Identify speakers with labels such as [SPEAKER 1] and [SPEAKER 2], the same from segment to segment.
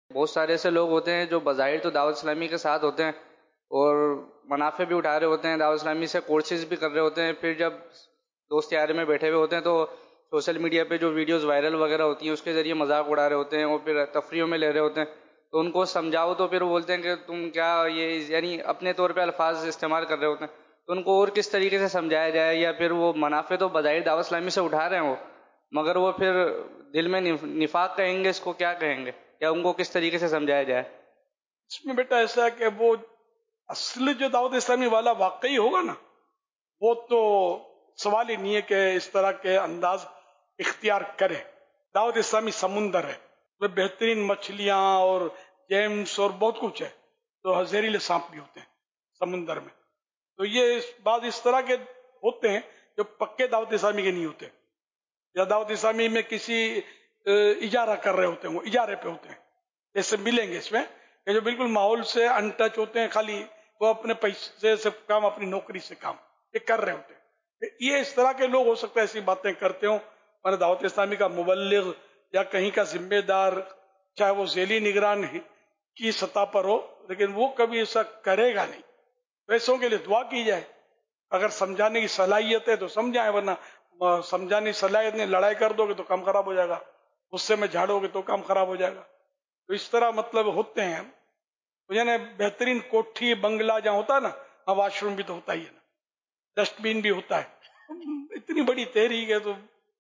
[SPEAKER 1] بہت سارے ایسے لوگ ہوتے ہیں جو بظاہر تو دعوت اسلامی کے ساتھ ہوتے ہیں اور منافع بھی اٹھا رہے ہوتے ہیں، دعوت اسلامی سے کورسز بھی کر رہے ہوتے ہیں، پھر جب دوست یار میں بیٹھے ہوئے ہوتے ہیں تو سوشل میڈیا پہ جو ویڈیوز وائرل وغیرہ ہوتی ہیں اس کے ذریعے مذاق اڑا رہے ہوتے ہیں اور پھر تفریحوں میں لے رہے ہوتے ہیں، تو ان کو سمجھاؤ تو پھر وہ بولتے ہیں کہ تم کیا یہ، یعنی اپنے طور پہ الفاظ استعمال کر رہے ہوتے ہیں، تو ان کو اور کس طریقے سے سمجھایا جائے؟ یا پھر وہ منافع تو بظاہر دعوت اسلامی سے اٹھا رہے ہیں وہ، مگر وہ پھر دل میں نفاق کہیں گے، اس کو کیا کہیں گے، یا ان کو کس طریقے سے سمجھایا جائے؟
[SPEAKER 2] اس میں بیٹا ایسا ہے کہ وہ اصل جو دعوت اسلامی والا واقعی ہوگا نا، وہ تو سوال ہی نہیں ہے کہ اس طرح کے انداز اختیار کرے۔ دعوت اسلامی سمندر ہے، وہ بہترین مچھلیاں اور جیمز اور بہت کچھ ہے، تو زہریلے سانپ بھی ہوتے ہیں سمندر میں۔ تو یہ بعض اس طرح کے ہوتے ہیں جو پکے دعوت اسلامی کے نہیں ہوتے، یا دعوت اسلامی میں کسی اجارہ کر رہے ہوتے ہیں، وہ اجارے پہ ہوتے ہیں، جیسے ملیں گے اس میں کہ جو بالکل ماحول سے ان ٹچ ہوتے ہیں، خالی وہ اپنے پیسے سے کام، اپنی نوکری سے کام یہ کر رہے ہوتے ہیں۔ یہ اس طرح کے لوگ ہو سکتا ہے ایسی باتیں کرتے ہوں، ہمارے دعوت اسلامی کا مبلغ یا کہیں کا ذمہ دار، چاہے وہ ذیلی نگران کی سطح پر ہو، لیکن وہ کبھی ایسا کرے گا نہیں۔ ایسوں کے لیے دعا کی جائے، اگر سمجھانے کی صلاحیت ہے تو سمجھائیں، ورنہ سمجھانے کی صلاحیت نہیں، لڑائی کر دو گے تو کام خراب ہو جائے گا، غصے میں جھاڑو گے تو کام خراب ہو جائے گا۔ تو اس طرح مطلب ہوتے ہیں، یعنی بہترین کوٹھی بنگلہ جہاں ہوتا ہے نا، وہاں واش روم بھی تو ہوتا ہی ہے نا، ڈسٹ بین بھی ہوتا ہے۔ اتنی بڑی تحریک ہے تو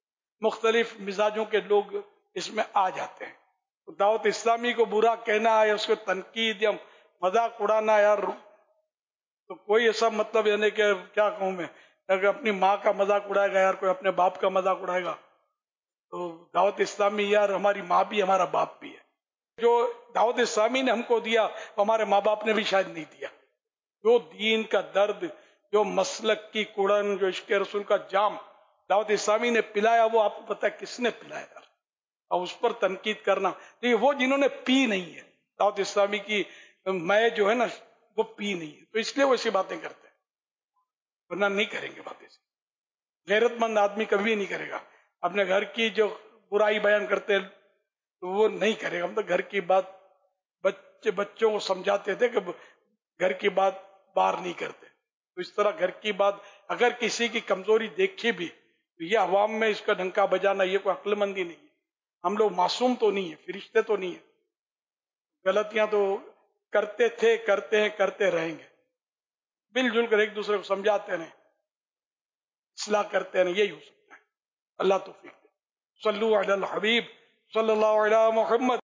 [SPEAKER 2] مختلف مزاجوں کے لوگ اس میں آ جاتے ہیں۔ دعوت اسلامی کو برا کہنا یا اس کو تنقید یا مذاق اڑانا، یار تو کوئی ایسا مطلب یعنی کہ کیا کہوں میں، اگر اپنی ماں کا مذاق اڑائے گا، یار کوئی اپنے باپ کا مذاق اڑائے گا، تو دعوت اسلامی یار ہماری ماں بھی ہمارا باپ بھی ہے۔ جو دعوت اسلامی نے ہم کو دیا وہ ہمارے ماں باپ نے بھی شاید نہیں دیا۔ جو دین کا درد، جو مسلک کی کڑن، جو عشق رسول کا جام دعوت اسلامی نے پلایا، وہ آپ کو پتہ ہے کس نے پلایا، اور اس پر تنقید کرنا، یہ وہ جنہوں نے پی نہیں ہے دعوت اسلامی کی میں جو ہے نا، وہ پی نہیں ہے، تو اس لیے وہ ایسی باتیں کرتے ہیں، ورنہ نہیں کریں گے باتیں۔ غیرت مند آدمی کبھی نہیں کرے گا۔ اپنے گھر کی جو برائی بیان کرتے ہیں تو وہ نہیں کرے گا۔ ہم تو گھر کی بات بچوں کو سمجھاتے تھے کہ گھر کی بات باہر نہیں کرتے، تو اس طرح گھر کی بات اگر کسی کی کمزوری دیکھی بھی تو یہ عوام میں اس کا ڈنکا بجانا، یہ کوئی عقل مندی نہیں ہے۔ ہم لوگ معصوم تو نہیں ہیں، فرشتے تو نہیں ہیں، غلطیاں تو کرتے تھے، کرتے ہیں، کرتے رہیں گے۔ مل جل کر ایک دوسرے کو سمجھاتے رہیں، اصلاح کرتے رہیں، یہی ہو سکتا ہے۔ اللہ توفیق دے۔ صلو علی الحبیب صلی اللہ علیہ محمد۔